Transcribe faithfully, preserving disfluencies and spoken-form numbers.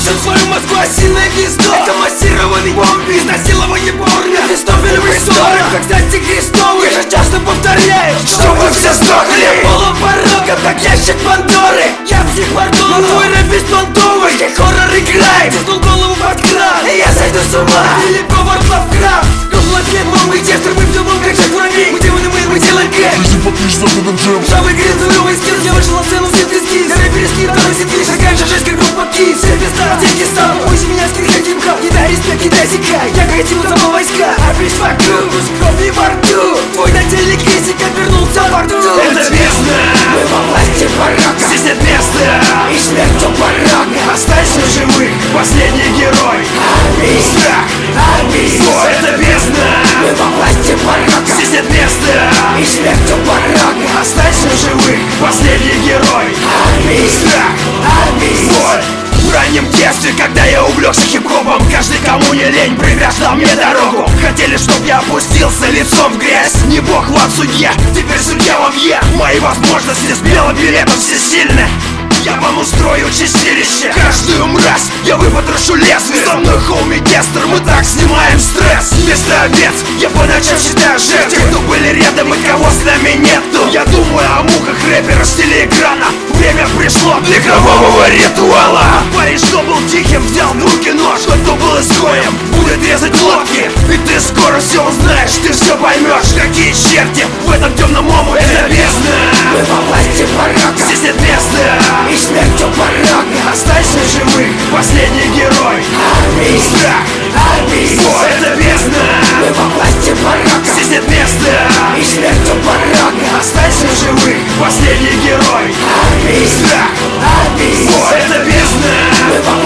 Нашел свою Москву осиное гнездо. Это массированный бомб, изнасилование порно, Мефистофелевый ссоры, как стати крестовый. Я же часто повторяю, что вы все сдохли. Я полупорога, как ящик Пандоры. Я психвардон, но твой рэп беспонтовый. Как хоррор играет, заснул голову под кран, и я сойду с ума. Или Говард Лавкрафт. Гоблответ, мамы и тестер, мы в дом, как Джек Воробей. Мы демоны, мы, мы делаем кэш. Жизнь подпишешь за этот джем. Жавый грин, зулевый скилл. Я вышел на сцену, все трески. Я рэперы скин, второй сетки. Шагай же жесть, как группа Ки. Все пизда, деньги сам. Пусть меня скрипит хип-хоп. Кидай респект, кидай зикай. Я катил за войска. А бич вокруг, кровь во рту. Твой нательный кейсик обернулся во рту. Это бездна. Мы во власти порока. Здесь нет места. И смерть у порога. Останься в живых, последний герой. Арбиз, Страх. арбиз. О, это бездна. Мы во власти порока. Здесь нет места. И смерть у порога. Останься в живых, последний герой. Арбиз, Страх. арбиз. Боль. В раннем детстве, когда я увлекся хип-хопом, каждый, кому не лень, преграждал мне дорогу. Хотели, чтоб я опустился лицом в грязь. Не бог вам судья, теперь судья вам я. Мои возможности с белым билетом все сильны. Я вам устрою чистилище. Каждую мразь я выпотрошу лезвие. Со мной хоуми Дестер, мы так снимаем стресс. Вместо овец я по ночам считаю жертв. Те, кто были рядом и кого с нами нету. Я думаю о муках рэпера с телеэкрана. Время пришло для кровавого ритуала. Парень, что был тихим, взял в руки нож. Тот, кто был изгоем, будет резать лодки. И ты скоро все узнаешь, ты все поймешь. Какие черти в этом темном омуте. Это бездна. Мы во власти порока. Здесь нет места. И смерть у порога. Останься в живых, последний герой. Арбиз, Страх. арбиз. О, это бездна. Мы во власти порока. Здесь нет места. И смерть у порога. Останься в живых, последний герой. Арбиз, Страх. арбиз. О, это бездна. Мы во